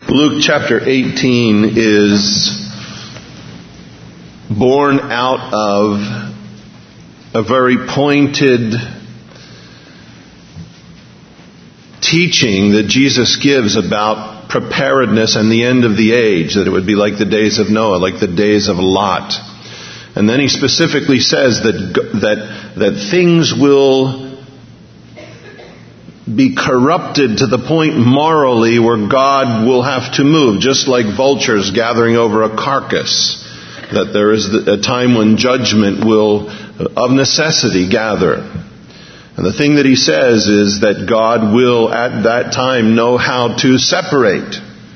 Luke chapter 18 is born out of a very pointed teaching that Jesus gives about preparedness and the end of the age, that it would be like the days of Noah, like the days of Lot. And then he specifically says that things will be corrupted to the point morally where God will have to move, just like vultures gathering over a carcass. That there is a time when judgment will, of necessity, gather. And the thing that he says is that God will at that time know how to separate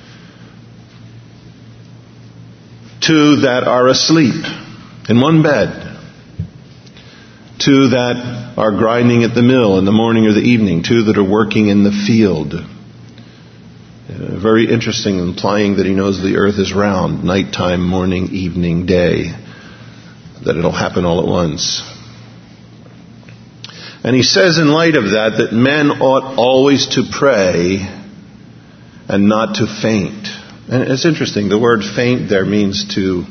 two that are asleep in one bed, two that are grinding at the mill in the morning or the evening, two that are working in the field. Very interesting, implying that he knows the earth is round, nighttime, morning, evening, day, that it'll happen all at once. And he says in light of that men ought always to pray and not to faint. And it's interesting, the word faint there means to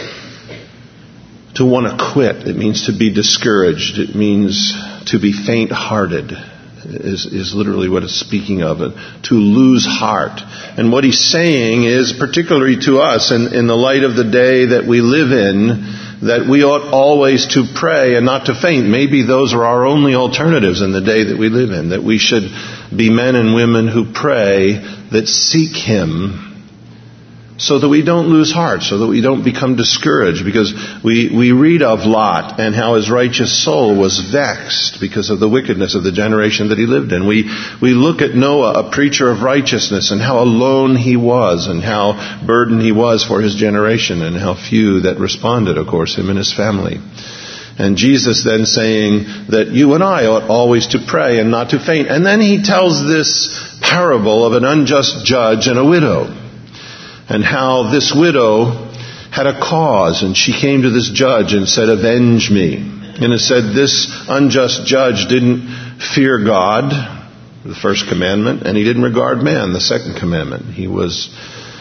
want to quit. It means to be discouraged. It means to be faint-hearted is literally what it's speaking of. To lose heart. And what he's saying is, particularly to us in the light of the day that we live in, that we ought always to pray and not to faint. Maybe those are our only alternatives in the day that we live in. That we should be men and women who pray, that seek Him, so that we don't lose heart, so that we don't become discouraged. Because we read of Lot and how his righteous soul was vexed because of the wickedness of the generation that he lived in. We look at Noah, a preacher of righteousness, and how alone he was, and how burdened he was for his generation, and how few that responded, of course, him and his family. And Jesus then saying that you and I ought always to pray and not to faint. And then he tells this parable of an unjust judge and a widow. And how this widow had a cause, and she came to this judge and said, "Avenge me." And it said this unjust judge didn't fear God, the first commandment, and he didn't regard man, the second commandment. He was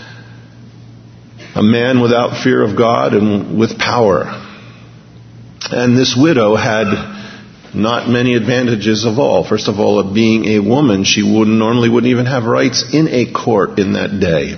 a man without fear of God and with power. And this widow had not many advantages of all. First of all, of being a woman, she normally wouldn't even have rights in a court in that day.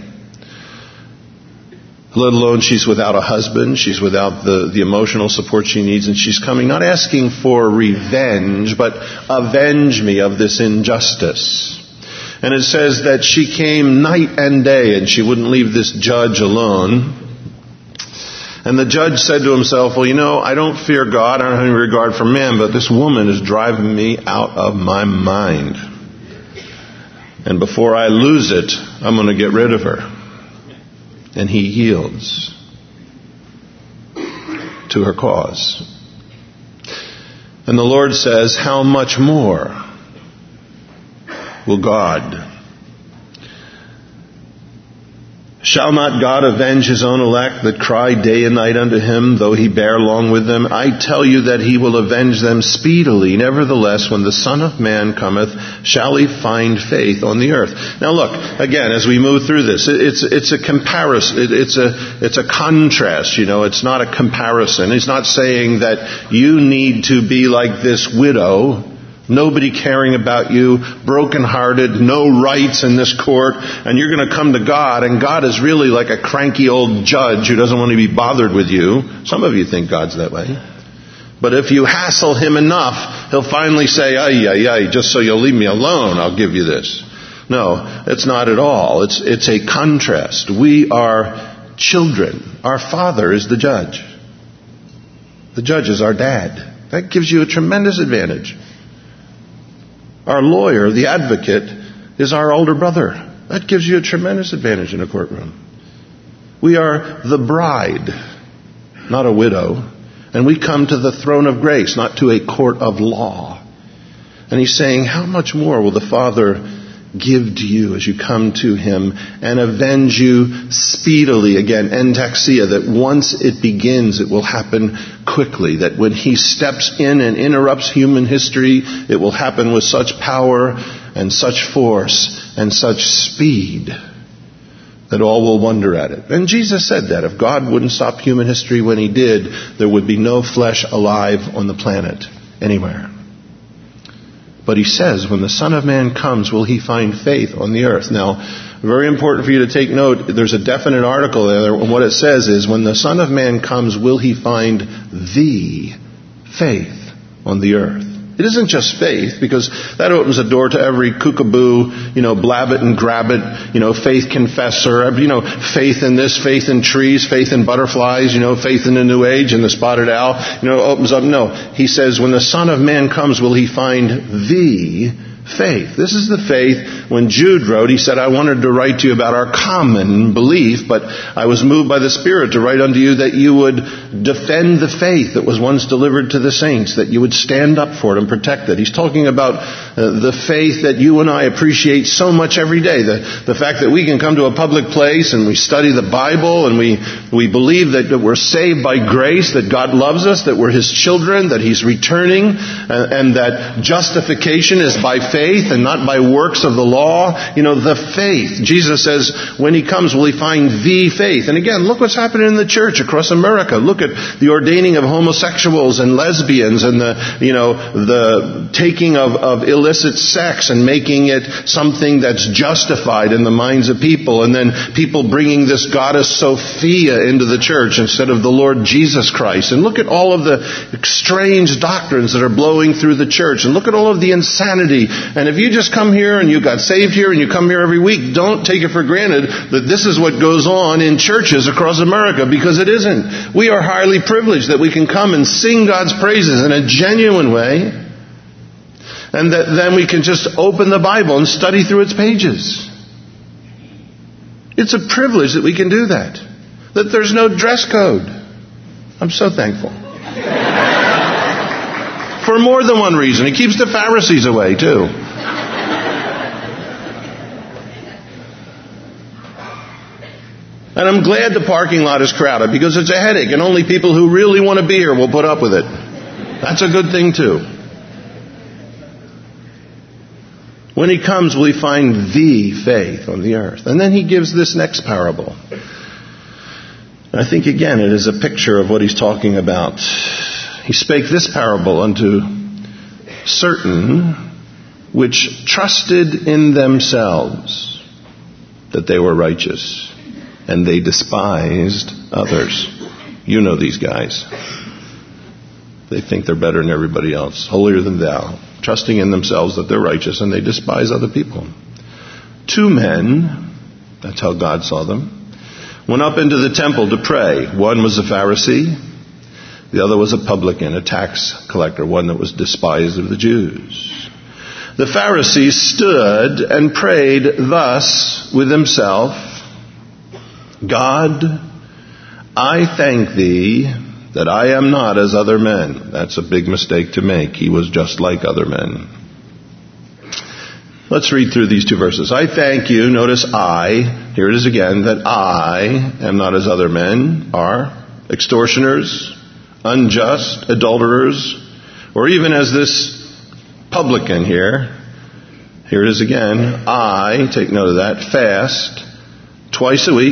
Let alone she's without a husband, she's without the emotional support she needs, and she's coming not asking for revenge, but avenge me of this injustice. And it says that she came night and day, and she wouldn't leave this judge alone. And the judge said to himself, well, I don't fear God, I don't have any regard for man, but this woman is driving me out of my mind. And before I lose it, I'm going to get rid of her. And he yields to her cause. And the Lord says, how much more will God? Shall not God avenge His own elect that cry day and night unto Him, though He bear long with them? I tell you that He will avenge them speedily. Nevertheless, when the Son of Man cometh, shall He find faith on the earth? Now look, again, as we move through this, it's a comparison. It's a contrast, It's not a comparison. He's not saying that you need to be like this widow, nobody caring about you, brokenhearted, no rights in this court, and you're going to come to God, and God is really like a cranky old judge who doesn't want to be bothered with you. Some of you think God's that way. But if you hassle Him enough, He'll finally say, just so you'll leave me alone, I'll give you this. No, it's not at all. It's a contrast. We are children. Our Father is the judge. The judge is our dad. That gives you a tremendous advantage. Our lawyer, the advocate, is our older brother. That gives you a tremendous advantage in a courtroom. We are the bride, not a widow. And we come to the throne of grace, not to a court of law. And He's saying, how much more will the Father give to you as you come to Him and avenge you speedily? Again, entaxia, that once it begins, it will happen quickly. That when He steps in and interrupts human history, it will happen with such power and such force and such speed that all will wonder at it. And Jesus said that if God wouldn't stop human history when he did, there would be no flesh alive on the planet anywhere. But he says, when the Son of Man comes, will he find faith on the earth? Now, very important for you to take note, there's a definite article there, and what it says is, when the Son of Man comes, will he find the faith on the earth? It isn't just faith, because that opens a door to every kookaboo, blab it and grab it, faith confessor, faith in this, faith in trees, faith in butterflies, faith in the New Age and the spotted owl, opens up. No, he says, when the Son of Man comes, will he find the faith? This is the faith. When Jude wrote, he said, I wanted to write to you about our common belief, but I was moved by the Spirit to write unto you that you would defend the faith that was once delivered to the saints, that you would stand up for it and protect it. He's talking about the faith that you and I appreciate so much every day. The fact that we can come to a public place and we study the Bible and we believe that we're saved by grace, that God loves us, that we're His children, that He's returning, and that justification is by faith and not by works of the law. The faith. Jesus says, when He comes, will He find the faith? And again, look what's happening in the church across America. Look at the ordaining of homosexuals and lesbians and the taking of illicit sex and making it something that's justified in the minds of people. And then people bringing this goddess Sophia into the church instead of the Lord Jesus Christ. And look at all of the strange doctrines that are blowing through the church. And look at all of the insanity. And if you just come here and you got saved here and you come here every week, don't take it for granted that this is what goes on in churches across America, because it isn't. We are highly privileged that we can come and sing God's praises in a genuine way, and that then we can just open the Bible and study through its pages. It's a privilege that we can do that. That there's no dress code. I'm so thankful. For more than one reason. It keeps the Pharisees away too. And I'm glad the parking lot is crowded, because it's a headache and only people who really want to be here will put up with it. That's a good thing too. When He comes, will He find the faith on the earth? And then He gives this next parable. And I think again it is a picture of what He's talking about. He spake this parable unto certain which trusted in themselves that they were righteous, and they despised others. You know these guys. They think they're better than everybody else, holier than thou, trusting in themselves that they're righteous, and they despise other people. 2 men, that's how God saw them, went up into the temple to pray. One was a Pharisee, the other was a publican, a tax collector, one that was despised of the Jews. The Pharisee stood and prayed thus with himself, God, I thank Thee that I am not as other men. That's a big mistake to make. He was just like other men. Let's read through these 2 verses. I thank You, notice I, here it is again, that I am not as other men are extortioners, unjust, adulterers, or even as this publican here it is again, I, take note of that, fast twice a week.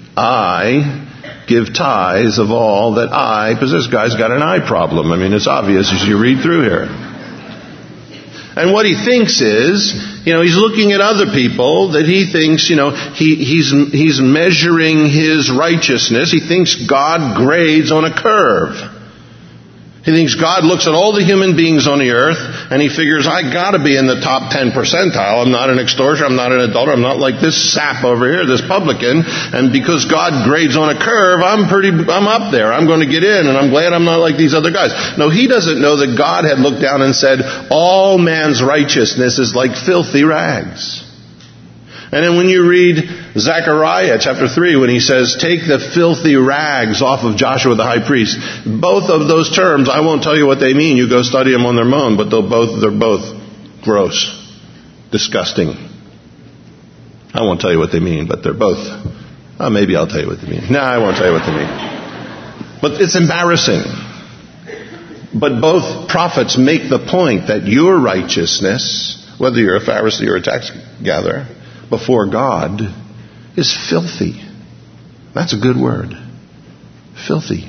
I give tithes of all that I possess. This guy's got an eye problem. I mean, it's obvious as you read through here. And what he thinks is, he's looking at other people that he thinks, he's measuring his righteousness. He thinks God grades on a curve. He thinks God looks at all the human beings on the earth and He figures, I got to be in the top 10 percentile. I'm not an extortioner. I'm not an adulterer. I'm not like this sap over here, this publican. And because God grades on a curve, I'm up there. I'm going to get in, and I'm glad I'm not like these other guys. No, he doesn't know that God had looked down and said, all man's righteousness is like filthy rags. And then when you read Zechariah chapter 3, when he says, take the filthy rags off of Joshua the high priest, both of those terms, I won't tell you what they mean. You go study them on their own, but they're both gross, disgusting. I won't tell you what they mean, but they're both. Maybe I'll tell you what they mean. No, I won't tell you what they mean. But it's embarrassing. But both prophets make the point that your righteousness, whether you're a Pharisee or a tax gatherer, before God is filthy. That's a good word. Filthy.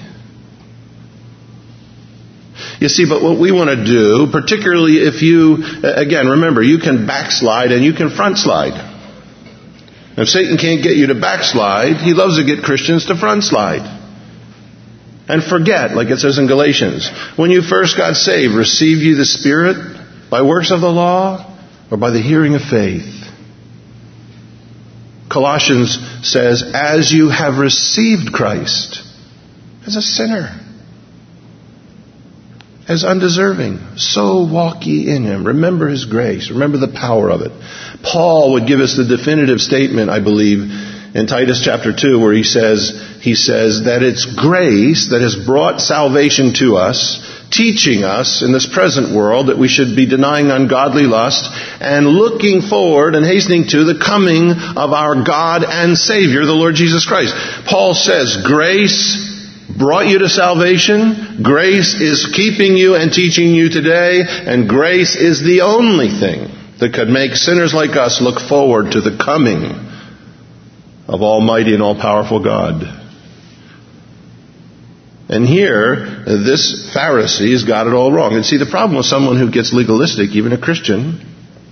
You see, but what we want to do, particularly if you, again, remember, you can backslide and you can front slide. If Satan can't get you to backslide, he loves to get Christians to front slide. And forget, like it says in Galatians, when you first got saved, received you the Spirit by works of the law or by the hearing of faith? Colossians says, as you have received Christ as a sinner, as undeserving, so walk ye in him. Remember his grace. Remember the power of it. Paul would give us the definitive statement, I believe, in Titus chapter 2, where he says that it's grace that has brought salvation to us, teaching us in this present world that we should be denying ungodly lust and looking forward and hastening to the coming of our God and Savior, the Lord Jesus Christ. Paul says grace brought you to salvation. Grace is keeping you and teaching you today. And grace is the only thing that could make sinners like us look forward to the coming of Almighty and all-powerful God. And here, this Pharisee's got it all wrong. And see, the problem with someone who gets legalistic, even a Christian,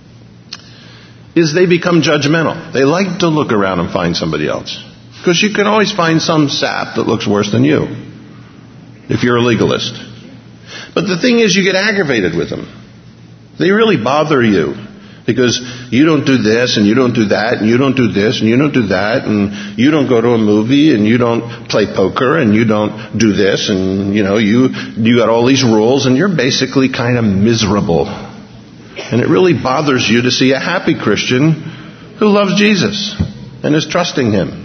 is they become judgmental. They like to look around and find somebody else. Because you can always find some sap that looks worse than you, if you're a legalist. But the thing is, you get aggravated with them. They really bother you. Because you don't do this, and you don't do that, and you don't do this, and you don't do that, and you don't go to a movie, and you don't play poker, and you don't do this, and you got all these rules, and you're basically kind of miserable. And it really bothers you to see a happy Christian who loves Jesus and is trusting him.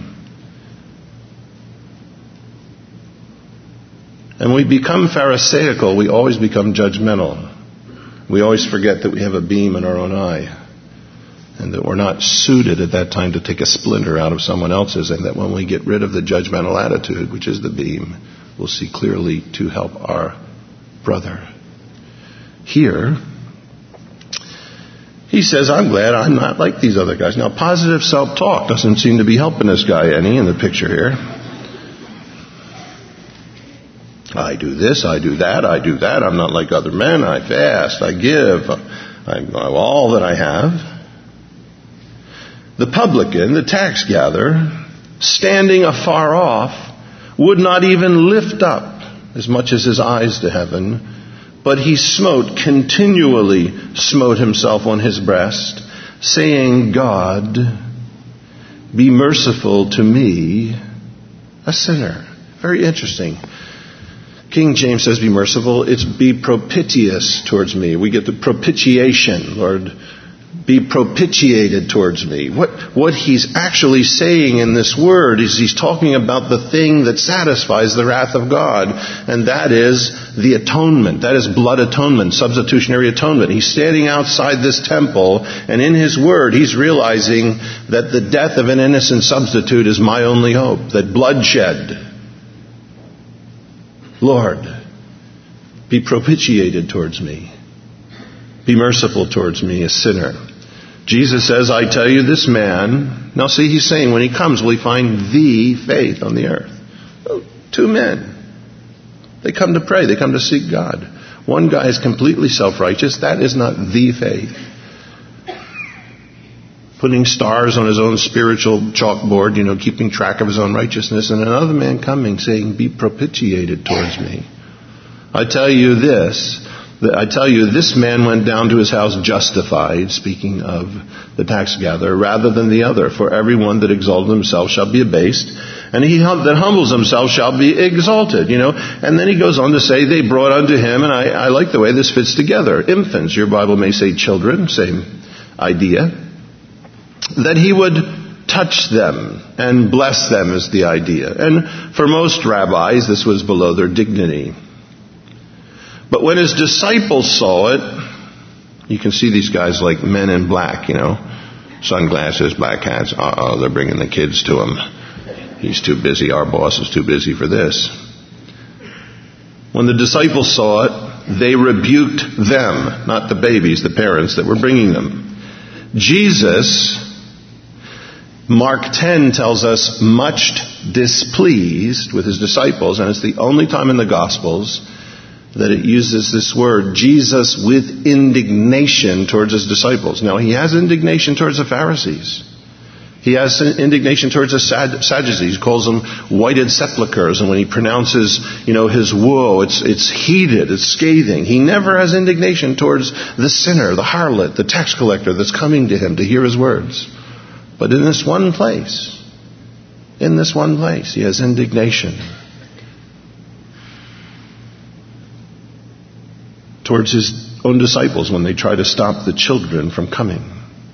And we become pharisaical, we always become judgmental. We always forget that we have a beam in our own eye, and that we're not suited at that time to take a splinter out of someone else's, and that when we get rid of the judgmental attitude, which is the beam, we'll see clearly to help our brother. Here, he says, I'm glad I'm not like these other guys. Now, positive self-talk doesn't seem to be helping this guy any in the picture here. I do this, I do that, I do that. I'm not like other men. I fast, I give, I all that I have. The publican, the tax gatherer, standing afar off, would not even lift up as much as his eyes to heaven, but he continually smote himself on his breast, saying, God, be merciful to me, a sinner. Very interesting. King James says be merciful. It's be propitious towards me. We get the propitiation. Lord, be propitiated towards me. What he's actually saying in this word is he's talking about the thing that satisfies the wrath of God. And that is the atonement. That is blood atonement, substitutionary atonement. He's standing outside this temple, and in his word he's realizing that the death of an innocent substitute is my only hope. That bloodshed. Lord, be propitiated towards me. Be merciful towards me, a sinner. Jesus says, I tell you, this man... Now see, he's saying when he comes, will he find the faith on the earth? Well, two men. They come to pray. They come to seek God. One guy is completely self-righteous. That is not the faith. Putting stars on his own spiritual chalkboard, keeping track of his own righteousness, and another man coming saying, be propitiated towards me. I tell you this man went down to his house justified, speaking of the tax gatherer, rather than the other. For everyone that exalted himself shall be abased, and he that humbles himself shall be exalted. And then he goes on to say, they brought unto him, and I like the way this fits together, infants. Your Bible may say children, same idea. That he would touch them and bless them is the idea. And for most rabbis, this was below their dignity. But when his disciples saw it, you can see these guys like men in black, sunglasses, black hats. They're bringing the kids to him. He's too busy. Our boss is too busy for this. When the disciples saw it, they rebuked them, not the babies, the parents that were bringing them. Jesus Mark 10 tells us much displeased with his disciples, and it's the only time in the Gospels that it uses this word, Jesus with indignation towards his disciples. Now, he has indignation towards the Pharisees. He has indignation towards the Sadducees. He calls them whited sepulchres. And when he pronounces, his woe, it's heated, it's scathing. He never has indignation towards the sinner, the harlot, the tax collector that's coming to him to hear his words. But in this one place, he has indignation towards his own disciples when they try to stop the children from coming.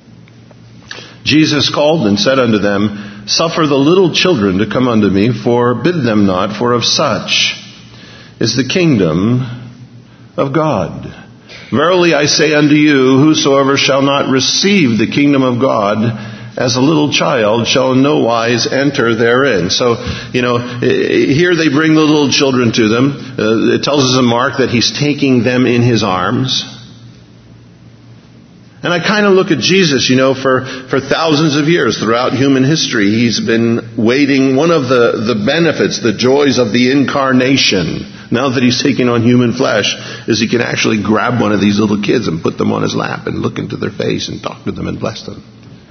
Jesus called and said unto them, Suffer the little children to come unto me, forbid them not, for of such is the kingdom of God. Verily I say unto you, whosoever shall not receive the kingdom of God as a little child shall in no wise enter therein. So, here they bring the little children to them. It tells us in Mark that he's taking them in his arms. And I kind of look at Jesus, for thousands of years throughout human history, he's been waiting. One of the benefits, the joys of the incarnation, now that he's taking on human flesh, is he can actually grab one of these little kids and put them on his lap and look into their face and talk to them and bless them.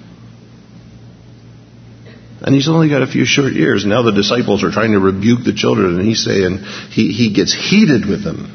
And he's only got a few short years. Now the disciples are trying to rebuke the children, and he's saying he gets heated with them.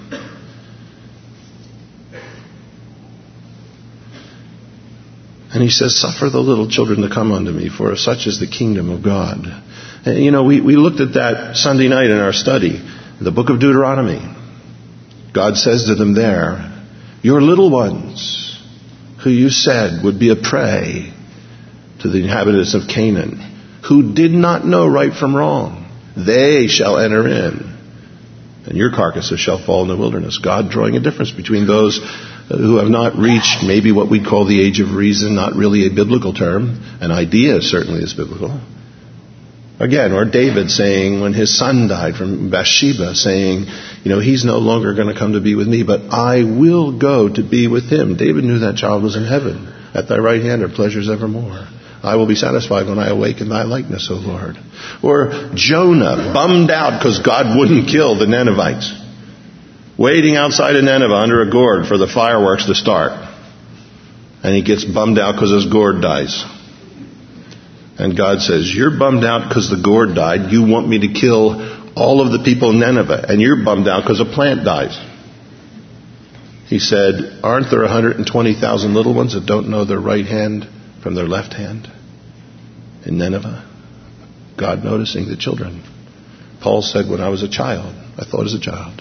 And he says, Suffer the little children to come unto me, for such is the kingdom of God. And, we looked at that Sunday night in our study, the book of Deuteronomy. God says to them there, Your little ones, who you said would be a prey to the inhabitants of Canaan, who did not know right from wrong, they shall enter in, and your carcasses shall fall in the wilderness. God drawing a difference between those who have not reached maybe what we call the age of reason, not really a biblical term. An idea certainly is biblical. Again, or David saying when his son died from Bathsheba, saying, he's no longer going to come to be with me, but I will go to be with him. David knew that child was in heaven. At thy right hand are pleasures evermore. I will be satisfied when I awake in thy likeness, O Lord. Or Jonah, bummed out because God wouldn't kill the Ninevites, waiting outside of Nineveh under a gourd for the fireworks to start. And he gets bummed out because his gourd dies. And God says, You're bummed out because the gourd died. You want me to kill all of the people in Nineveh. And you're bummed out because a plant dies. He said, Aren't there 120,000 little ones that don't know their right hand from their left hand in Nineveh? God noticing the children. Paul said, when I was a child, I thought as a child.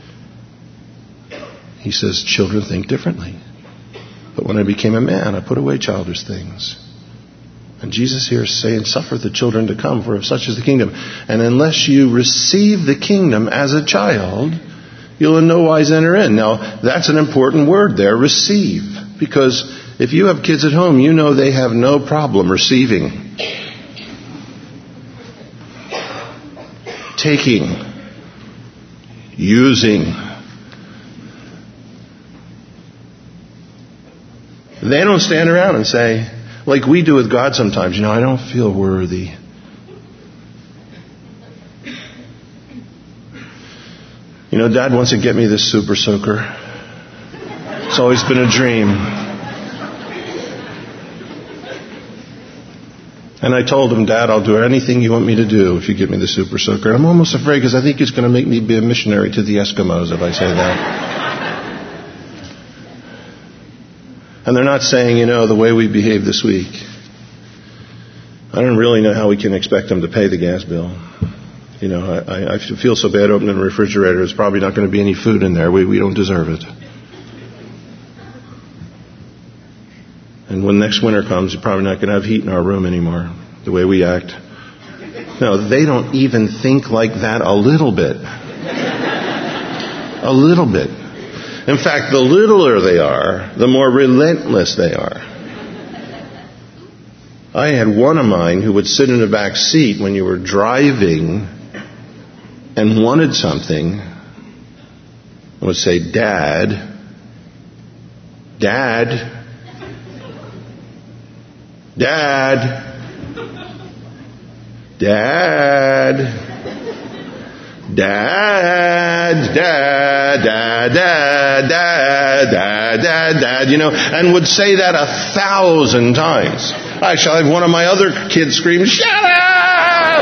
He says, children think differently. But when I became a man, I put away childish things. And Jesus here is saying, Suffer the children to come, for of such is the kingdom. And unless you receive the kingdom as a child, you'll in no wise enter in. Now, that's an important word there, receive. Because if you have kids at home, you know they have no problem receiving. Taking. Using. They don't stand around and say, like we do with God sometimes, I don't feel worthy. Dad wants to get me this Super Soaker. It's always been a dream. And I told him, Dad, I'll do anything you want me to do if you give me the Super Soaker. I'm almost afraid because I think it's going to make me be a missionary to the Eskimos if I say that. And they're not saying, the way we behaved this week. I don't really know how we can expect them to pay the gas bill. I feel so bad opening the refrigerator. There's probably not going to be any food in there. We don't deserve it. And when next winter comes, you're probably not going to have heat in our room anymore, the way we act. No, they don't even think like that a little bit. A little bit. In fact, the littler they are, the more relentless they are. I had one of mine who would sit in the back seat when you were driving and wanted something and would say, Dad, Dad, Dad. Dad, Dad, Dad, Dad, Dad, Dad, Dad, Dad, Dad, and would say that 1,000 times. I shall have one of my other kids scream, "Shut up!"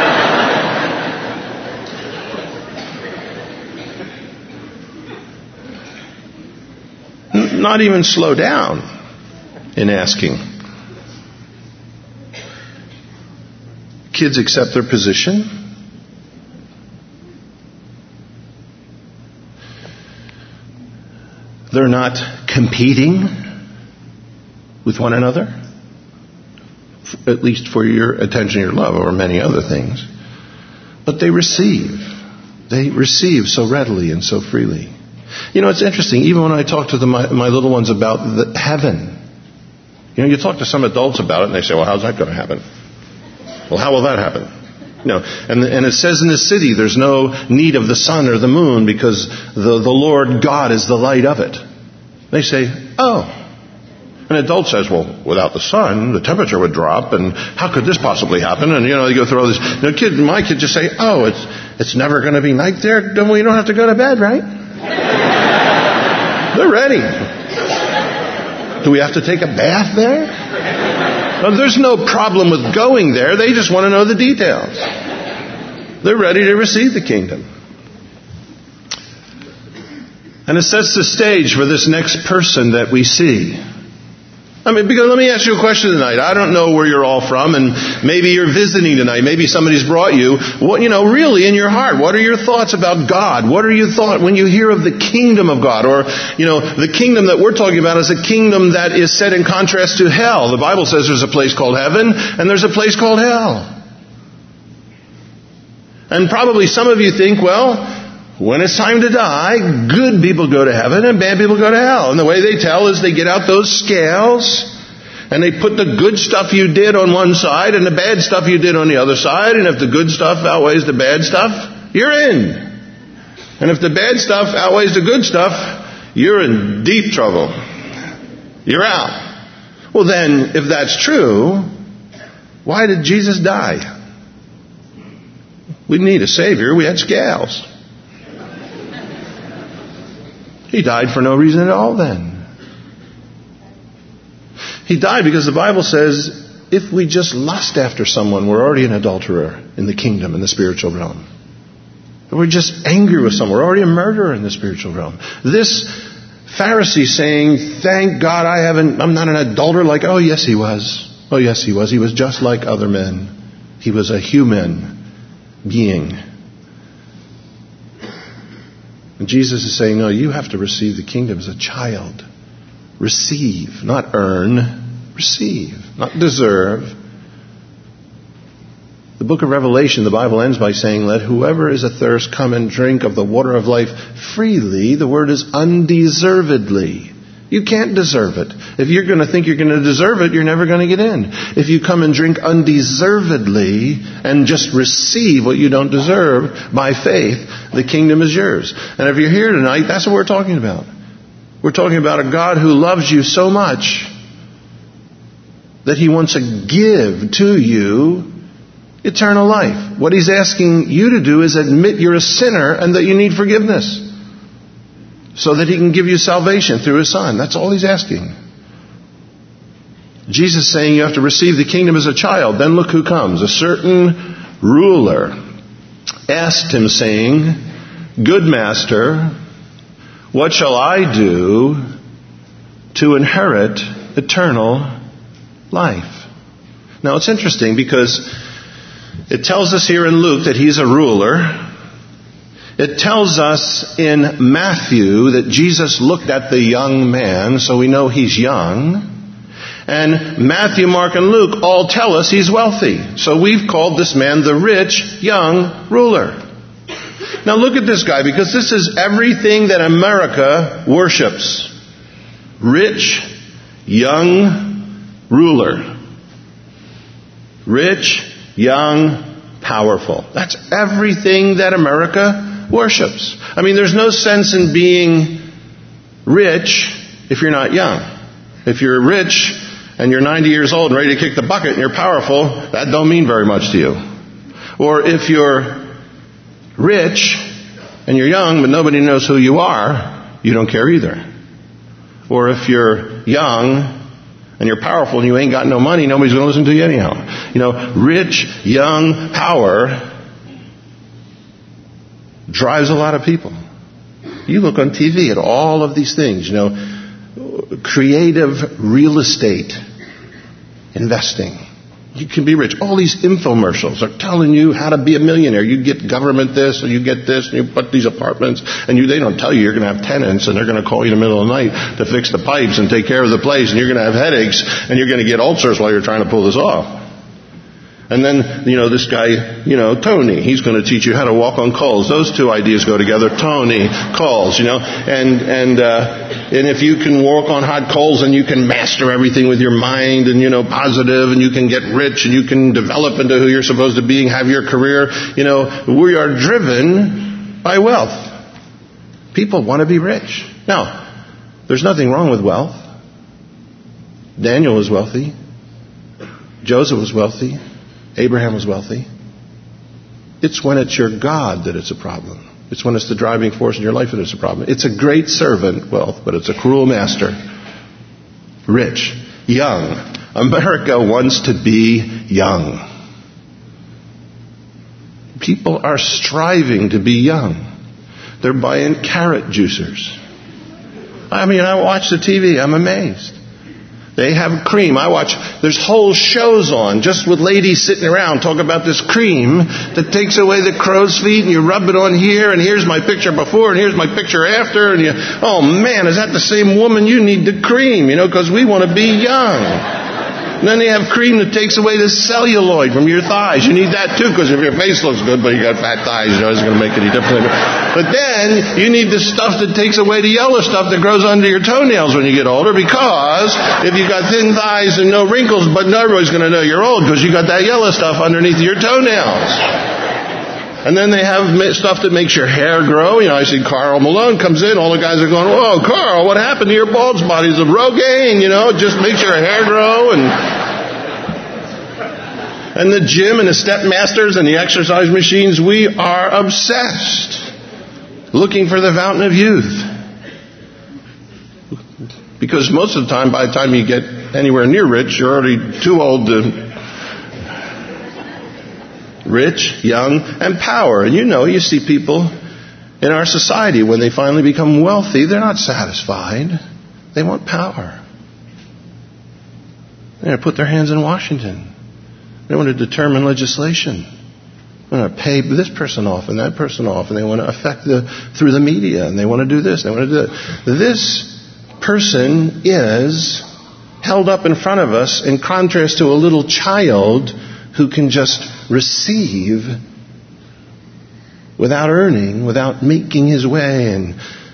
Not even slow down in asking. Kids accept their position. They're not competing with one another, at least for your attention, your love, or many other things. But they receive. They receive so readily and so freely. It's interesting, even when I talk to my little ones about heaven, you talk to some adults about it and they say, well, how's that going to happen? Well, how will that happen? And it says in the city there's no need of the sun or the moon because the Lord God is the light of it. They say, oh. An adult says, well, without the sun, the temperature would drop, and how could this possibly happen? And, they go through all this. My kids just say, oh, it's never going to be night there. Well, you don't have to go to bed, right? They're ready. Do we have to take a bath there? No, there's no problem with going there. They just want to know the details. They're ready to receive the kingdom. And it sets the stage for this next person that we see. Because let me ask you a question tonight. I don't know where you're all from, and maybe you're visiting tonight. Maybe somebody's brought you. Really in your heart, what are your thoughts about God? What are your thoughts when you hear of the kingdom of God? Or, the kingdom that we're talking about is a kingdom that is set in contrast to hell. The Bible says there's a place called heaven, and there's a place called hell. And probably some of you think, well, when it's time to die, good people go to heaven and bad people go to hell. And the way they tell is they get out those scales and they put the good stuff you did on one side and the bad stuff you did on the other side. And if the good stuff outweighs the bad stuff, you're in. And if the bad stuff outweighs the good stuff, you're in deep trouble. You're out. Well then, if that's true, why did Jesus die? We didn't need a Savior. We had scales. He died for no reason at all then. He died because the Bible says if we just lust after someone, we're already an adulterer in the kingdom, in the spiritual realm. If we're just angry with someone, we're already a murderer in the spiritual realm. This Pharisee saying, thank God I'm not an adulterer, like, oh yes he was. Oh yes he was. He was just like other men. He was a human being. And Jesus is saying, no, you have to receive the kingdom as a child. Receive, not earn. Receive, not deserve. The book of Revelation, the Bible ends by saying, let whoever is athirst come and drink of the water of life freely. The word is undeservedly. You can't deserve it. If you're going to think you're going to deserve it, you're never going to get in. If you come and drink undeservedly and just receive what you don't deserve by faith, the kingdom is yours. And if you're here tonight, that's what we're talking about. We're talking about a God who loves you so much that He wants to give to you eternal life. What He's asking you to do is admit you're a sinner and that you need forgiveness, so that He can give you salvation through His Son. That's all He's asking. Jesus is saying you have to receive the kingdom as a child. Then look who comes. A certain ruler asked Him, saying, Good Master, what shall I do to inherit eternal life? Now it's interesting because it tells us here in Luke that He's a ruler. It tells us in Matthew that Jesus looked at the young man, so we know he's young. And Matthew, Mark, and Luke all tell us he's wealthy. So we've called this man the rich young ruler. Now look at this guy, because this is everything that America worships. Rich, young ruler. Rich, young, powerful. That's everything that America worships. I mean, there's no sense in being rich if you're not young. If you're rich and you're 90 years old and ready to kick the bucket and you're powerful, that don't mean very much to you. Or if you're rich and you're young but nobody knows who you are, you don't care either. Or if you're young and you're powerful and you ain't got no money, nobody's going to listen to you anyhow. Rich, young, power drives a lot of people. You look on TV at all of these things, creative real estate investing. You can be rich. All these infomercials are telling you how to be a millionaire. You get government this, and you get this, and you put these apartments, and they don't tell you you're going to have tenants, and they're going to call you in the middle of the night to fix the pipes and take care of the place, and you're going to have headaches, and you're going to get ulcers while you're trying to pull this off. And then, this guy, Tony, he's going to teach you how to walk on coals. Those two ideas go together. Tony, coals, and if you can walk on hot coals and you can master everything with your mind and, positive, and you can get rich and you can develop into who you're supposed to be and have your career, we are driven by wealth. People want to be rich. Now, there's nothing wrong with wealth. Daniel was wealthy. Joseph was wealthy. Abraham was wealthy. It's when it's your God that it's a problem. It's when it's the driving force in your life that it's a problem. It's a great servant, wealth, but it's a cruel master. Rich, young. America wants to be young. People are striving to be young. They're buying carrot juicers. I watch the TV. I'm amazed. They have cream. There's whole shows on just with ladies sitting around talking about this cream that takes away the crow's feet, and you rub it on here, and here's my picture before and here's my picture after, and oh man, is that the same woman? You need the cream, because we want to be young. And then they have cream that takes away the celluloid from your thighs. You need that too, because if your face looks good but you got fat thighs, it isn't going to make any difference. But then you need the stuff that takes away the yellow stuff that grows under your toenails when you get older, because if you got thin thighs and no wrinkles, but everybody's going to know you're old because you got that yellow stuff underneath your toenails. And then they have stuff that makes your hair grow. I see Carl Malone comes in. All the guys are going, "Whoa, Carl, what happened to your bald spot?" He's a Rogaine, it just makes your hair grow. And the gym and the step masters and the exercise machines, we are obsessed. Looking for the fountain of youth. Because most of the time, by the time you get anywhere near rich, you're already too old to... Rich, young, and power. And you see people in our society, when they finally become wealthy, they're not satisfied. They want power. They want to put their hands in Washington. They want to determine legislation. They want to pay this person off and that person off, and they want to affect through the media, and they want to do this, they want to do that. This person is held up in front of us in contrast to a little child who can just receive without earning, without making his way, and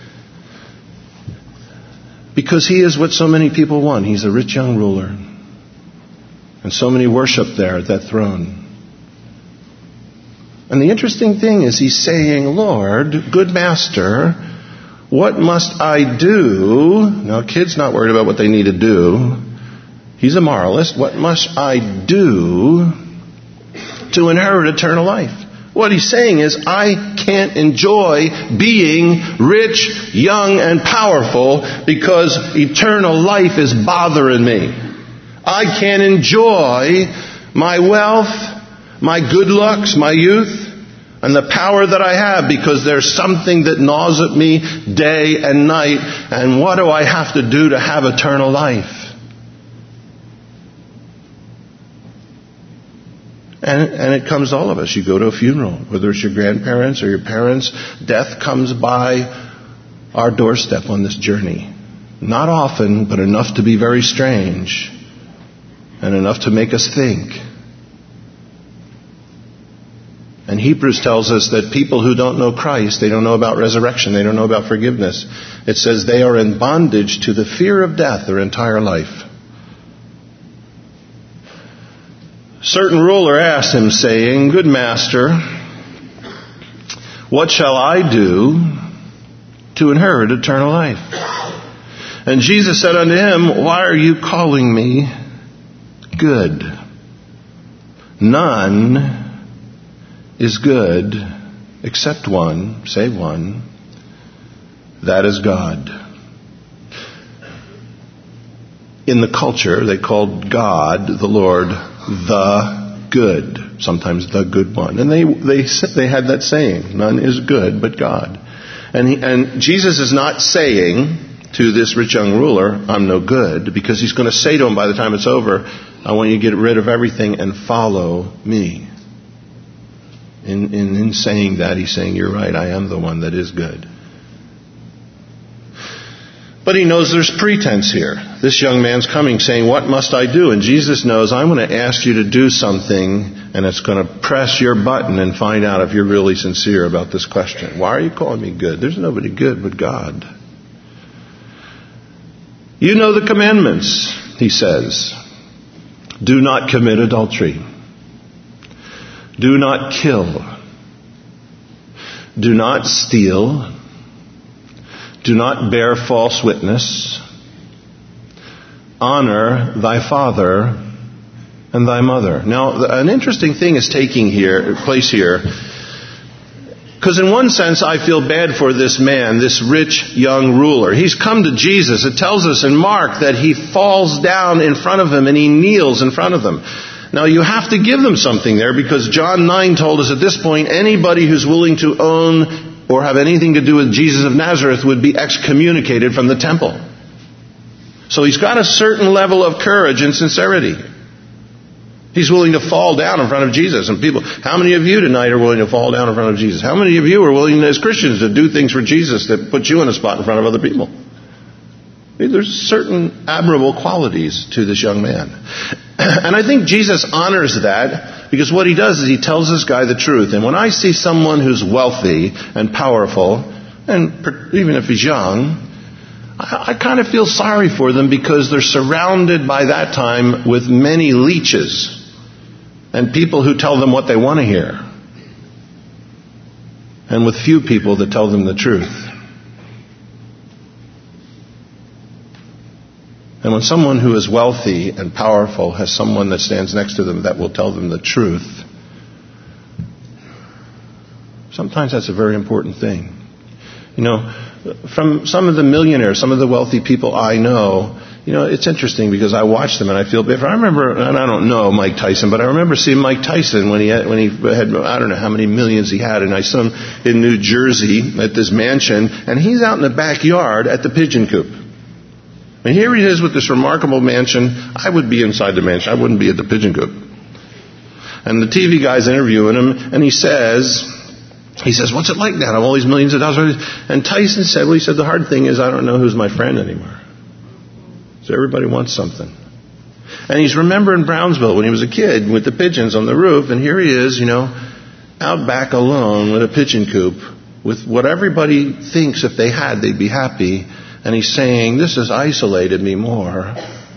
because he is what so many people want. He's a rich young ruler, and so many worship there at that throne. And the interesting thing is he's saying, "Lord, good master, what must I do?" Now, kid's not worried about what they need to do. He's a moralist. What must I do to inherit eternal life? What he's saying is, I can't enjoy being rich, young, and powerful because eternal life is bothering me. I can't enjoy my wealth, my good looks, my youth, and the power that I have because there's something that gnaws at me day and night. And what do I have to do to have eternal life? And it comes to all of us. You go to a funeral, whether it's your grandparents or your parents, death comes by our doorstep on this journey. Not often, but enough to be very strange and enough to make us think. And Hebrews tells us that people who don't know Christ, they don't know about resurrection, they don't know about forgiveness. It says they are in bondage to the fear of death their entire life. Certain ruler asked him, saying, "Good master, what shall I do to inherit eternal life?" And Jesus said unto him, "Why are you calling me good? None is good except one, save one, that is God. In the culture, they called God, the Lord, the good, sometimes the good one. And they had that saying, none is good but God. And Jesus is not saying to this rich young ruler, I'm no good, because he's going to say to him by the time it's over, I want you to get rid of everything and follow me. In saying that, he's saying, you're right, I am the one that is good. But he knows there's pretense here. This young man's coming saying, what must I do? And Jesus knows, I'm going to ask you to do something, and it's going to press your button and find out if you're really sincere about this question. Why are you calling me good? There's nobody good but God. You know the commandments, he says. Do not commit adultery. Do not kill. Do not steal. Do not bear false witness. Honor thy father and thy mother. Now, an interesting thing is taking place here. Because in one sense, I feel bad for this man, this rich young ruler. He's come to Jesus. It tells us in Mark that he falls down in front of him and he kneels in front of them. Now, you have to give them something there, because John 9 told us at this point, anybody who's willing to own or have anything to do with Jesus of Nazareth would be excommunicated from the temple. So he's got a certain level of courage and sincerity. He's willing to fall down in front of Jesus. And people, how many of you tonight are willing to fall down in front of Jesus? How many of you are willing as Christians to do things for Jesus that put you in a spot in front of other people? I mean, there's certain admirable qualities to this young man. And I think Jesus honors that, because what he does is he tells this guy the truth. And when I see someone who's wealthy and powerful, and even if he's young, I kind of feel sorry for them, because they're surrounded by that time with many leeches and people who tell them what they want to hear, and with few people that tell them the truth. And when someone who is wealthy and powerful has someone that stands next to them that will tell them the truth, sometimes that's a very important thing. You know, from some of the millionaires, some of the wealthy people I know, you know, it's interesting because I watch them and I feel bad. I remember, and I don't know Mike Tyson, but I remember seeing Mike Tyson when he had, I don't know how many millions he had, and I saw him in New Jersey at this mansion, and he's out in the backyard at the pigeon coop. And here he is with this remarkable mansion. I would be inside the mansion. I wouldn't be at the pigeon coop. And the TV guy's interviewing him, and he says, what's it like now? I have all these millions of dollars. And Tyson said, the hard thing is I don't know who's my friend anymore. So everybody wants something. And he's remembering Brownsville when he was a kid with the pigeons on the roof. And here he is, you know, out back alone with a pigeon coop with what everybody thinks if they had, they'd be happy. And he's saying, this has isolated me more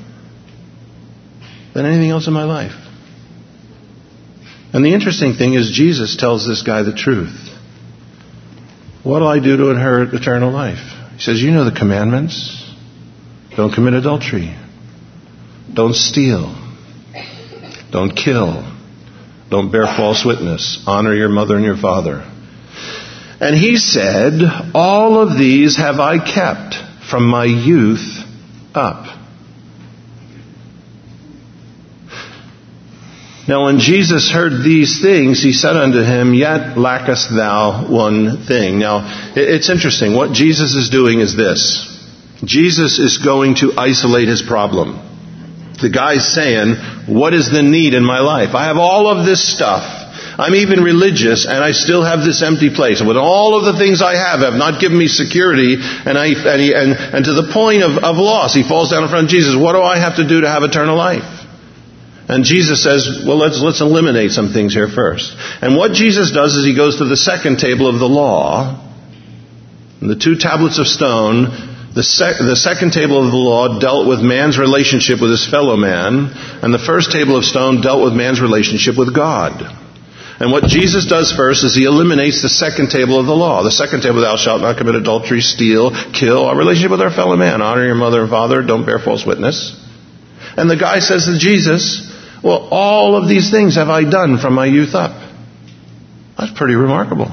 than anything else in my life. And the interesting thing is Jesus tells this guy the truth. What do I do to inherit eternal life? He says, you know the commandments. Don't commit adultery. Don't steal. Don't kill. Don't bear false witness. Honor your mother and your father. And he said, all of these have I kept from my youth up. Now when Jesus heard these things, he said unto him, yet lackest thou one thing. Now, it's interesting. What Jesus is doing is this. Jesus is going to isolate his problem. The guy's saying, what is the need in my life? I have all of this stuff. I'm even religious, and I still have this empty place. And with all of the things I have not given me security, and to the point of loss, he falls down in front of Jesus. What do I have to do to have eternal life? And Jesus says, well, let's eliminate some things here first. And what Jesus does is he goes to the second table of the law, and the 2 tablets of stone. The second table of the law dealt with man's relationship with his fellow man, and the first table of stone dealt with man's relationship with God. And what Jesus does first is he eliminates the second table of the law. The second table, thou shalt not commit adultery, steal, kill, our relationship with our fellow man. Honor your mother and father, don't bear false witness. And the guy says to Jesus, well, all of these things have I done from my youth up. That's pretty remarkable.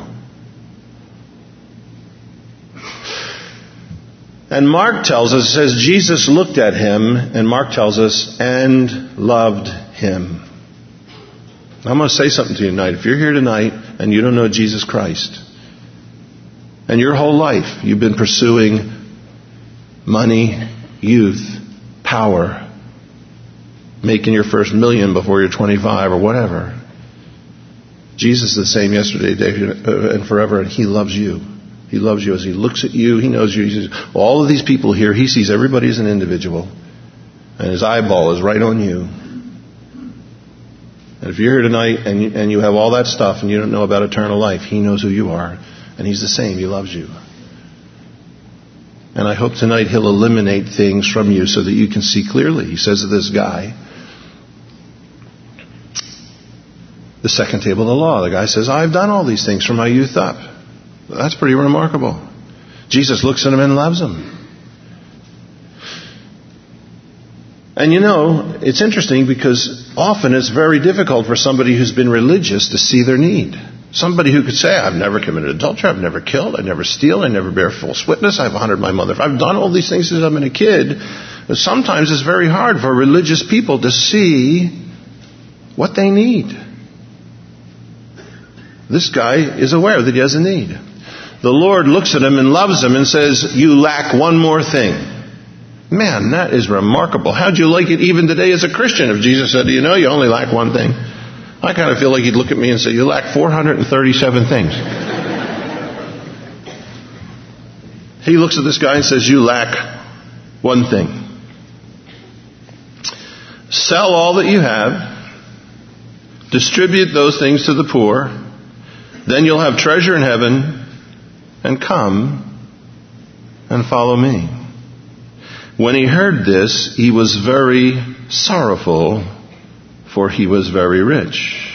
And Mark tells us, it says, Jesus looked at him, and Mark tells us, and loved him. I'm going to say something to you tonight. If you're here tonight and you don't know Jesus Christ, and your whole life you've been pursuing money, youth, power, making your first million before you're 25 or whatever, Jesus is the same yesterday, today, and forever, and He loves you. He loves you as He looks at you. He knows you. He sees all of these people here. He sees everybody as an individual. And His eyeball is right on you. And if you're here tonight and you have all that stuff and you don't know about eternal life, He knows who you are. And He's the same. He loves you. And I hope tonight He'll eliminate things from you so that you can see clearly. He says to this guy, the second table of the law. The guy says, I've done all these things from my youth up. That's pretty remarkable. Jesus looks at him and loves him. And you know, it's interesting because often it's very difficult for somebody who's been religious to see their need. Somebody who could say, I've never committed adultery, I've never killed, I never steal, I never bear false witness, I've honored my mother. I've done all these things since I've been a kid. But sometimes it's very hard for religious people to see what they need. This guy is aware that he has a need. The Lord looks at him and loves him and says, you lack one more thing. Man, that is remarkable. How'd you like it even today as a Christian if Jesus said, you know, you only lack one thing? I kind of feel like He'd look at me and say, you lack 437 things. He looks at this guy and says, you lack one thing. Sell all that you have. Distribute those things to the poor. Then you'll have treasure in heaven. And come and follow me. When he heard this, he was very sorrowful, for he was very rich.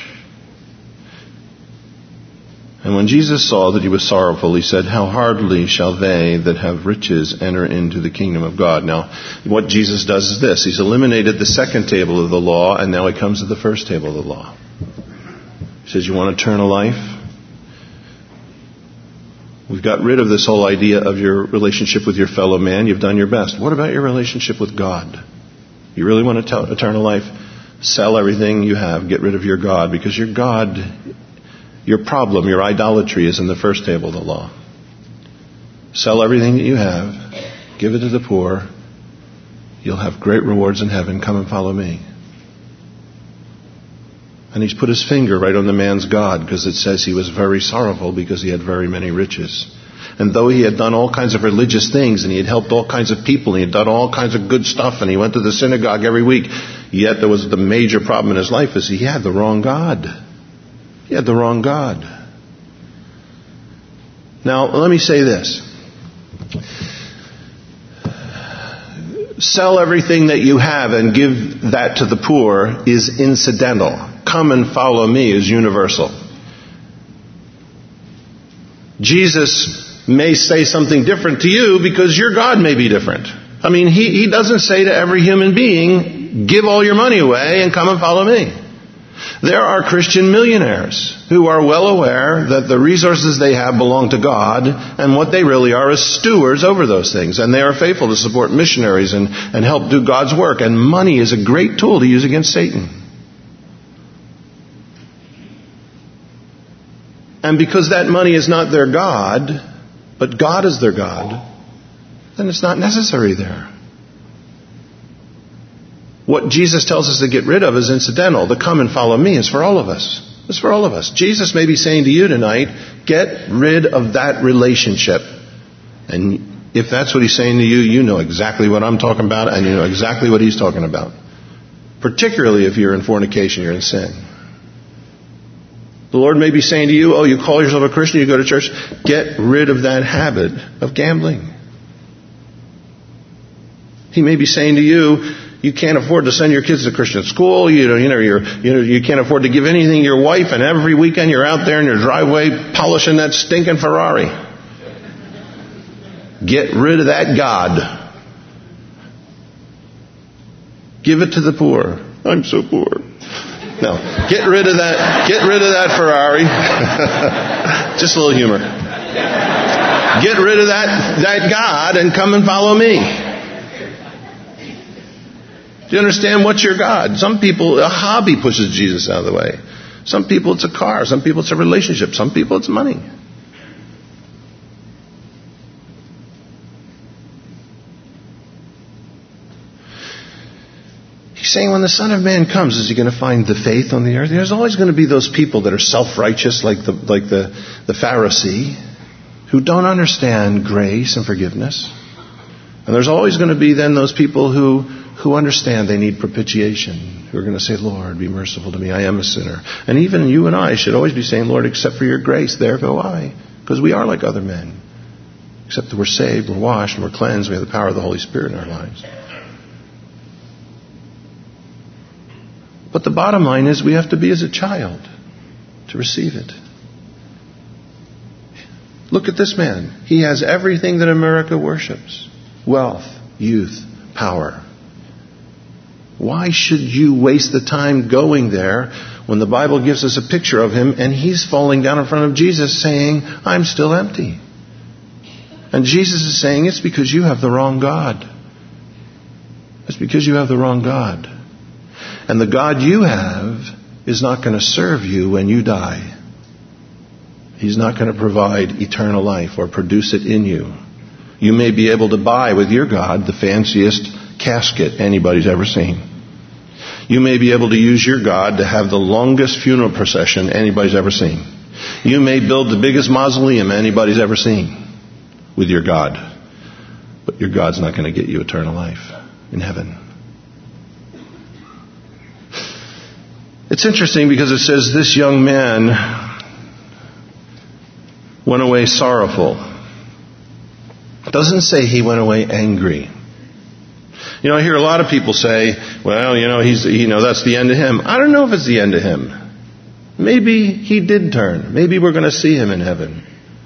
And when Jesus saw that he was sorrowful, He said, how hardly shall they that have riches enter into the kingdom of God. Now, what Jesus does is this. He's eliminated the second table of the law, and now He comes to the first table of the law. He says, you want eternal life? We've got rid of this whole idea of your relationship with your fellow man. You've done your best. What about your relationship with God? You really want eternal life? Sell everything you have. Get rid of your God. Because your God, your problem, your idolatry is in the first table of the law. Sell everything that you have. Give it to the poor. You'll have great rewards in heaven. Come and follow me. And He's put His finger right on the man's God, because it says he was very sorrowful because he had very many riches. And though he had done all kinds of religious things, and he had helped all kinds of people, and he had done all kinds of good stuff, and he went to the synagogue every week, yet there was the major problem in his life is he had the wrong God. He had the wrong God. Now, let me say this. Sell everything that you have and give that to the poor is incidental. Come and follow me is universal. Jesus may say something different to you because your God may be different. I mean, he doesn't say to every human being, give all your money away and come and follow me. There are Christian millionaires who are well aware that the resources they have belong to God, and what they really are is stewards over those things. And they are faithful to support missionaries and help do God's work. And money is a great tool to use against Satan. And because that money is not their God, but God is their God, then it's not necessary there. What Jesus tells us to get rid of is incidental. The come and follow me is for all of us. It's for all of us. Jesus may be saying to you tonight, get rid of that relationship. And if that's what He's saying to you, you know exactly what I'm talking about, and you know exactly what He's talking about. Particularly if you're in fornication, you're in sin. The Lord may be saying to you, oh, you call yourself a Christian, you go to church, get rid of that habit of gambling. He may be saying to you, you can't afford to send your kids to Christian school. You can't afford to give anything to your wife, and every weekend you're out there in your driveway polishing that stinking Ferrari. Get rid of that God. Give it to the poor. I'm so poor. No, get rid of that. Get rid of that Ferrari. Just a little humor. Get rid of that God and come and follow me. Do you understand what's your God? Some people, a hobby pushes Jesus out of the way. Some people it's a car. Some people it's a relationship. Some people it's money. He's saying when the Son of Man comes, is he going to find the faith on the earth? There's always going to be those people that are self-righteous like the Pharisee who don't understand grace and forgiveness. And there's always going to be then those people who understand they need propitiation, who are going to say, Lord, be merciful to me, I am a sinner. And even you and I should always be saying, Lord, except for your grace, there go I. Because we are like other men. Except that we're saved, we're washed, and we're cleansed, we have the power of the Holy Spirit in our lives. But the bottom line is we have to be as a child to receive it. Look at this man. He has everything that America worships. Wealth, youth, power. Why should you waste the time going there when the Bible gives us a picture of him and he's falling down in front of Jesus saying, I'm still empty. And Jesus is saying, it's because you have the wrong God. It's because you have the wrong God. And the God you have is not going to serve you when you die. He's not going to provide eternal life or produce it in you. You may be able to buy with your God the fanciest casket anybody's ever seen. You may be able to use your God to have the longest funeral procession anybody's ever seen. You may build the biggest mausoleum anybody's ever seen with your God. But your God's not going to get you eternal life in heaven. It's interesting because it says this young man went away sorrowful. It doesn't say he went away angry. You know, I hear a lot of people say, well, that's the end of him. I don't know if it's the end of him. Maybe he did turn. Maybe we're going to see him in heaven.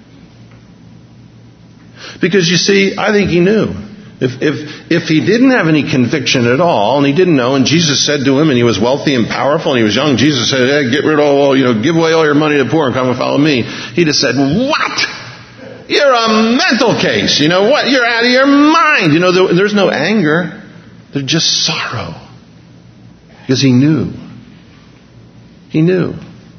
Because you see, I think he knew. If he didn't have any conviction at all, and he didn't know, and Jesus said to him, and he was wealthy and powerful, and he was young, Jesus said, hey, give away all your money to the poor and come and follow me. He'd have said, what? You're a mental case. You know what? You're out of your mind. There's no anger. There's just sorrow. Because he knew. He knew.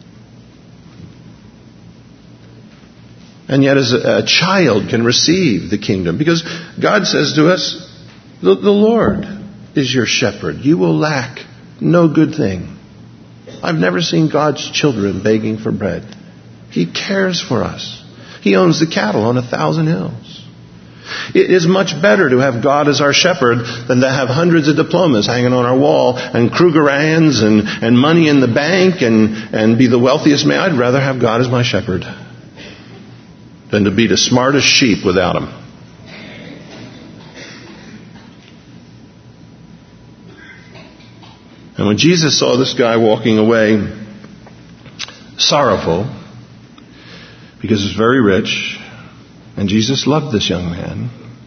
And yet as a child can receive the kingdom. Because God says to us, the Lord is your shepherd. You will lack no good thing. I've never seen God's children begging for bread. He cares for us. He owns the cattle on 1,000 hills. It is much better to have God as our shepherd than to have hundreds of diplomas hanging on our wall and Krugerrands and money in the bank and be the wealthiest man. I'd rather have God as my shepherd than to be the smartest sheep without him. And when Jesus saw this guy walking away sorrowful, because he's very rich, and Jesus loved this young man,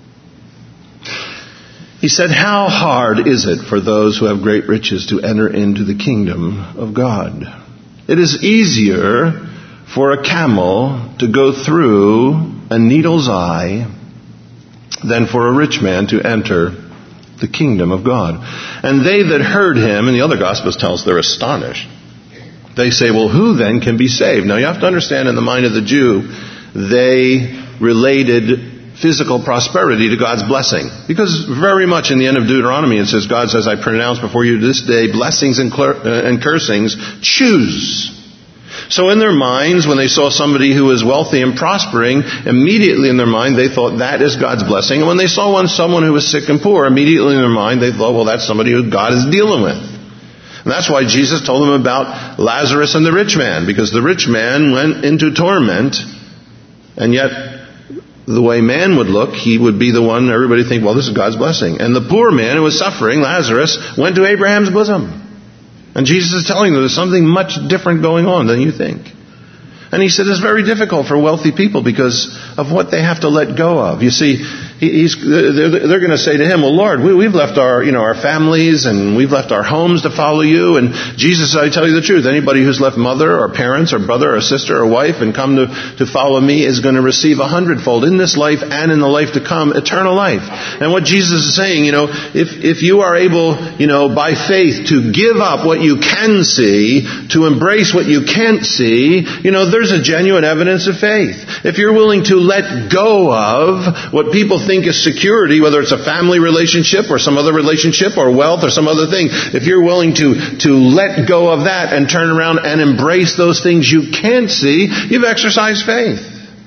he said, how hard is it for those who have great riches to enter into the kingdom of God? It is easier for a camel to go through a needle's eye than for a rich man to enter the kingdom of God. And they that heard him, and the other Gospels tell us they're astonished. They say, well, who then can be saved? Now you have to understand, in the mind of the Jew, they related physical prosperity to God's blessing. Because very much in the end of Deuteronomy it says, God says, I pronounce before you this day blessings and cursings. Choose. So in their minds, when they saw somebody who was wealthy and prospering, immediately in their mind they thought that is God's blessing. And when they saw someone who was sick and poor, immediately in their mind they thought, well, that's somebody who God is dealing with. And that's why Jesus told them about Lazarus and the rich man, because the rich man went into torment, and yet the way man would look, he would be the one everybody think, well, this is God's blessing. And the poor man who was suffering, Lazarus, went to Abraham's bosom. And Jesus is telling them there's something much different going on than you think. And he said it's very difficult for wealthy people because of what they have to let go of. You see, they're going to say to him, well, Lord, we've left our families and we've left our homes to follow you. And Jesus, I tell you the truth, anybody who's left mother or parents or brother or sister or wife and come to follow me is going to receive 100-fold in this life and in the life to come, eternal life. And what Jesus is saying, if you are able, by faith to give up what you can see, to embrace what you can't see, there's a genuine evidence of faith. If you're willing to let go of what people think is security, whether it's a family relationship or some other relationship or wealth or some other thing, if you're willing to let go of that and turn around and embrace those things you can't see, you've exercised faith.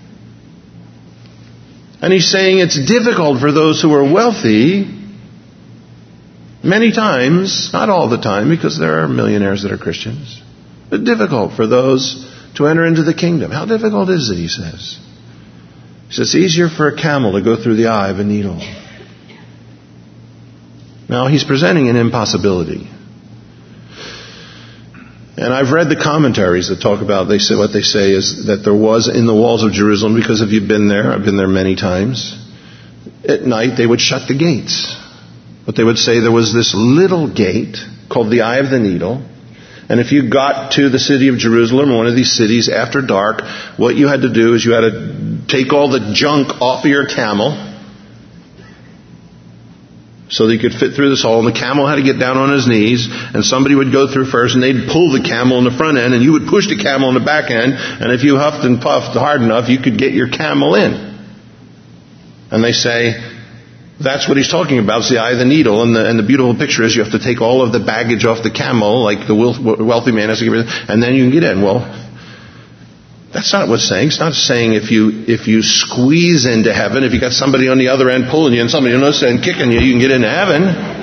And he's saying it's difficult for those who are wealthy, many times, not all the time, because there are millionaires that are Christians, but difficult for those to enter into the kingdom. How difficult is it, he says? He says, it's easier for a camel to go through the eye of a needle. Now, he's presenting an impossibility. And I've read the commentaries that talk about, what they say is that there was in the walls of Jerusalem, because if you've been there, I've been there many times, at night they would shut the gates. But they would say there was this little gate called the Eye of the Needle. And if you got to the city of Jerusalem, one of these cities, after dark, what you had to do is you had to take all the junk off of your camel so that you could fit through this hole. And the camel had to get down on his knees, and somebody would go through first, and they'd pull the camel in the front end, and you would push the camel in the back end, and if you huffed and puffed hard enough, you could get your camel in. And they say, that's what he's talking about. It's the eye of the needle. And the beautiful picture is you have to take all of the baggage off the camel, like the wealthy man has to give it, and then you can get in. Well, that's not what it's saying. It's not saying if you squeeze into heaven, if you got somebody on the other end pulling you and somebody on the other end kicking you, you can get into heaven.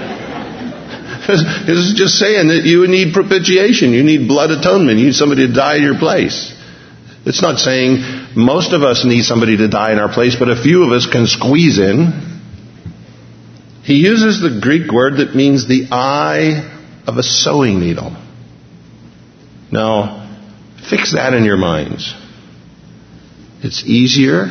It's just saying that you need propitiation. You need blood atonement. You need somebody to die in your place. It's not saying most of us need somebody to die in our place, but a few of us can squeeze in. He uses the Greek word that means the eye of a sewing needle. Now, fix that in your minds. It's easier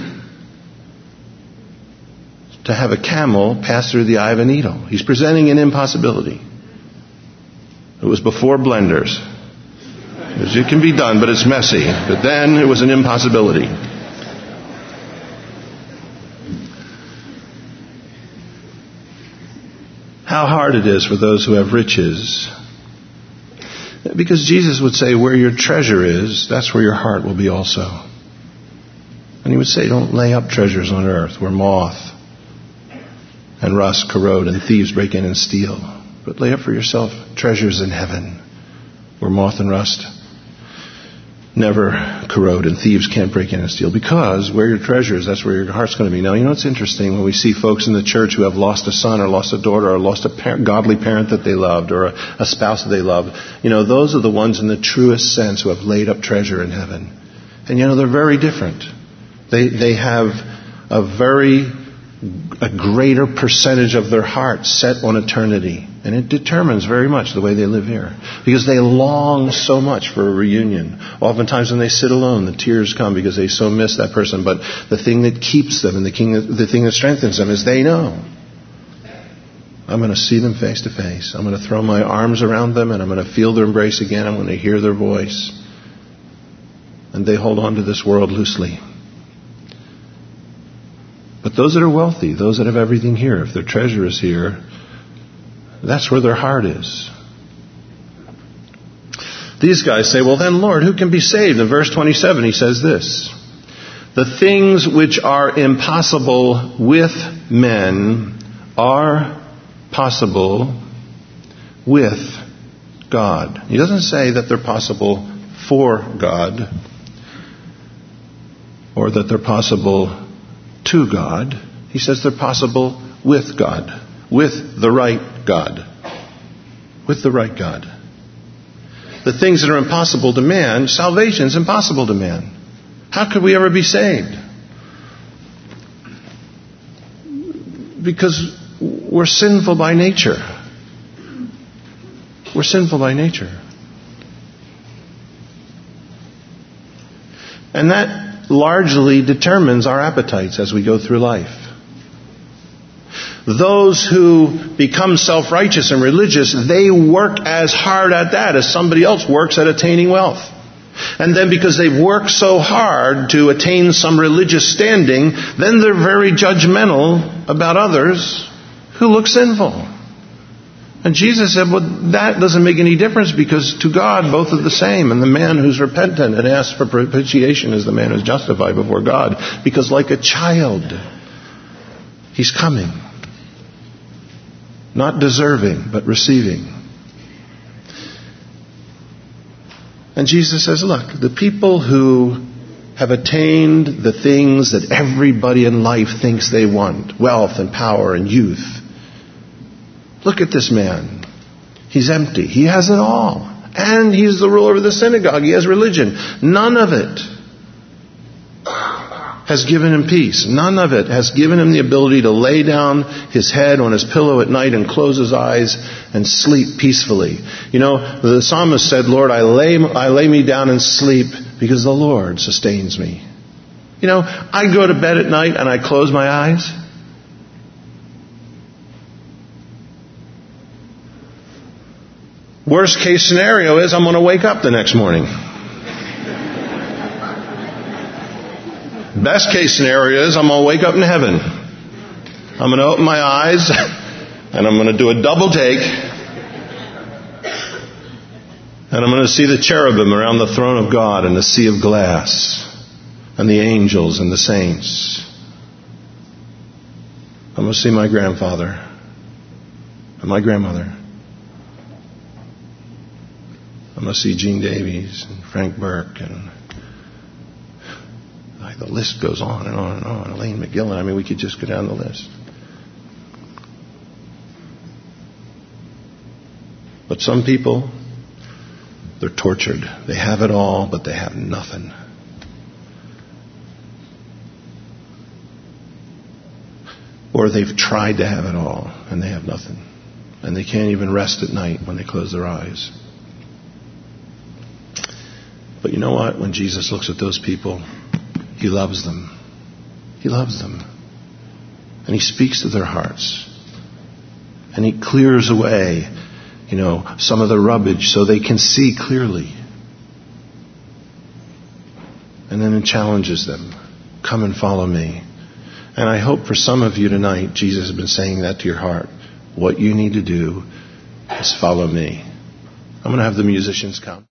to have a camel pass through the eye of a needle. He's presenting an impossibility. It was before blenders. It can be done, but it's messy. But then it was an impossibility. How hard it is for those who have riches. Because Jesus would say, where your treasure is, that's where your heart will be also. And he would say, don't lay up treasures on earth where moth and rust corrode and thieves break in and steal. But lay up for yourself treasures in heaven where moth and rust never corrode and thieves can't break in and steal. Because where your treasure is, that's where your heart's going to be. Now, it's interesting when we see folks in the church who have lost a son or lost a daughter or lost a godly parent that they loved or a spouse that they loved. Those are the ones in the truest sense who have laid up treasure in heaven. And they're very different. They have a greater percentage of their heart set on eternity. And it determines very much the way they live here. Because they long so much for a reunion. Oftentimes when they sit alone, the tears come because they so miss that person. But the thing that keeps them and the thing that strengthens them is they know, I'm going to see them face to face. I'm going to throw my arms around them and I'm going to feel their embrace again. I'm going to hear their voice. And they hold on to this world loosely. But those that are wealthy, those that have everything here, if their treasure is here, that's where their heart is. These guys say, well then, Lord, who can be saved? In verse 27, he says this: the things which are impossible with men are possible with God. He doesn't say that they're possible for God or that they're possible to God. He says they're possible with God. With the right God. With the right God. The things that are impossible to man, salvation is impossible to man. How could we ever be saved? Because we're sinful by nature. We're sinful by nature. And that largely determines our appetites as we go through life. Those who become self-righteous and religious, they work as hard at that as somebody else works at attaining wealth. And then because they've worked so hard to attain some religious standing, then they're very judgmental about others who look sinful. And Jesus said, well, that doesn't make any difference, because to God both are the same. And the man who's repentant and asks for propitiation is the man who's justified before God. Because like a child, he's coming. Not deserving, but receiving. And Jesus says, look, the people who have attained the things that everybody in life thinks they want, wealth and power and youth, look at this man. He's empty. He has it all. And he's the ruler of the synagogue. He has religion. None of it has given him peace. None of it has given him the ability to lay down his head on his pillow at night and close his eyes and sleep peacefully. You know, the psalmist said, Lord, I lay me down and sleep because the Lord sustains me. You know, I go to bed at night and I close my eyes. Worst case scenario is I'm going to wake up the next morning. Best case scenario is I'm going to wake up in heaven. I'm going to open my eyes and I'm going to do a double take. And I'm going to see the cherubim around the throne of God and the sea of glass and the angels and the saints. I'm going to see my grandfather and my grandmother. I'm going to see Gene Davies and Frank Burke, and the list goes on and on and on. Elaine McGillen. I mean, we could just go down the list. But some people, they're tortured. They have it all, but they have nothing. Or they've tried to have it all, and they have nothing. And they can't even rest at night when they close their eyes. But you know what? When Jesus looks at those people, He loves them. He loves them. And He speaks to their hearts. And He clears away, some of the rubbish so they can see clearly. And then it challenges them. Come and follow me. And I hope for some of you tonight, Jesus has been saying that to your heart. What you need to do is follow me. I'm going to have the musicians come.